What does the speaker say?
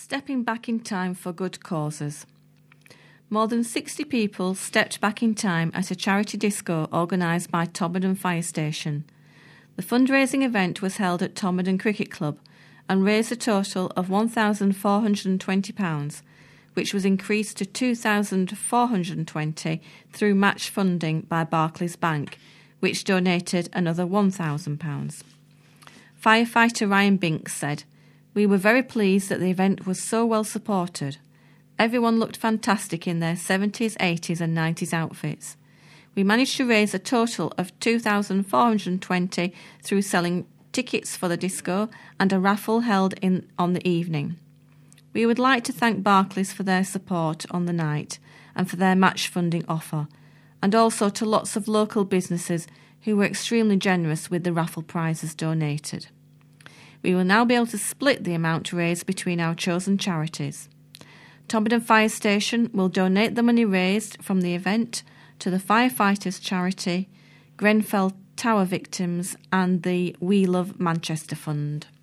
Stepping back in time for good causes. More than 60 people stepped back in time at a charity disco organised by Todmorden Fire Station. The fundraising event was held at Todmorden Cricket Club and raised a total of £1,420, which was increased to £2,420 through match funding by Barclays Bank, which donated another £1,000. Firefighter Ryan Binks said, "We were very pleased that the event was so well supported. Everyone looked fantastic in their 70s, 80s and 90s outfits. We managed to raise a total of £2,420 through selling tickets for the disco and a raffle held on the evening. We would like to thank Barclays for their support on the night and for their match funding offer, and also to lots of local businesses who were extremely generous with the raffle prizes donated. We will now be able to split the amount raised between our chosen charities. Todmorden Fire Station will donate the money raised from the event to the Firefighters Charity, Grenfell Tower Victims and the We Love Manchester Fund."